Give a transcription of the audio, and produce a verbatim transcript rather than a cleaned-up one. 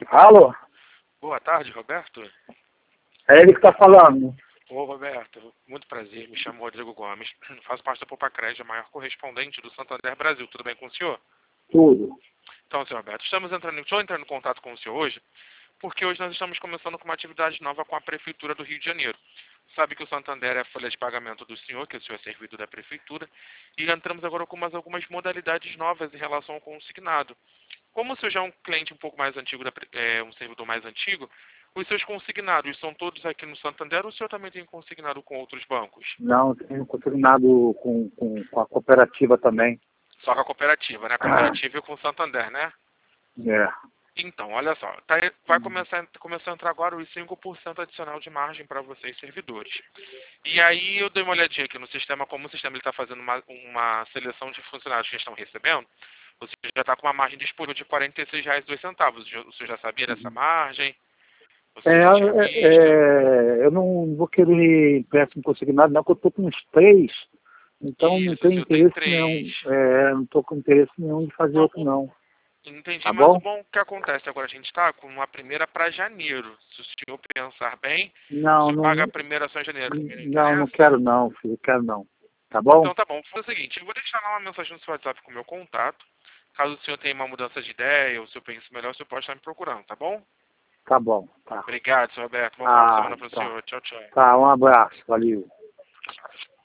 Alô? Boa tarde, Roberto. É ele que tá falando. Ô, Roberto, muito prazer. Me chamo Rodrigo Gomes. Faço parte da Popacred, a maior correspondente do Santander Brasil. Tudo bem com o senhor? Tudo. Então, senhor Roberto, estamos entrando, estou entrando em contato com o senhor hoje, porque hoje nós estamos começando com uma atividade nova com a Prefeitura do Rio de Janeiro. Sabe que o Santander é a folha de pagamento do senhor, que o senhor é servidor da Prefeitura, e entramos agora com umas, algumas modalidades novas em relação ao consignado. Como o senhor já é um cliente um pouco mais antigo, da, é, um servidor mais antigo, os seus consignados são todos aqui no Santander ou o senhor também tem consignado com outros bancos? Não, tenho consignado com, com, com a cooperativa também. Só com a cooperativa, né? A cooperativa e com o Santander, né? É. Então, olha só, tá, vai começar, começar a entrar agora os cinco por cento adicional de margem para vocês, servidores. E aí eu dei uma olhadinha aqui no sistema, como o sistema está fazendo uma, uma seleção de funcionários que estão recebendo, você já está com uma margem disponível de quarenta e seis reais e dois centavos. O senhor já sabia dessa margem? Você É, já tinha é, visto? é, eu não vou querer empréstimo consignado, não, porque eu estou com uns três, então não Isso, o tenho senhor tem interesse nenhum. três. É, não estou com interesse nenhum de fazer Não, outro, o- não. entendi, Tá mas o bom? bom que acontece agora, a gente está com uma primeira para janeiro. Se o senhor pensar bem, o Não, senhor paga a não, primeira só em janeiro. Não não, não interessa? quero não, filho, quero não. Tá bom? Então tá bom. Foi o seguinte, eu vou deixar lá uma mensagem no seu WhatsApp com o meu contato. Caso o senhor tenha uma mudança de ideia ou se eu pense melhor, o senhor pode estar me procurando, tá bom? Tá bom, tá. Obrigado, senhor Roberto. Bom final de Ah, semana para o tá. senhor. Tchau, tchau. Tá, um abraço, valeu.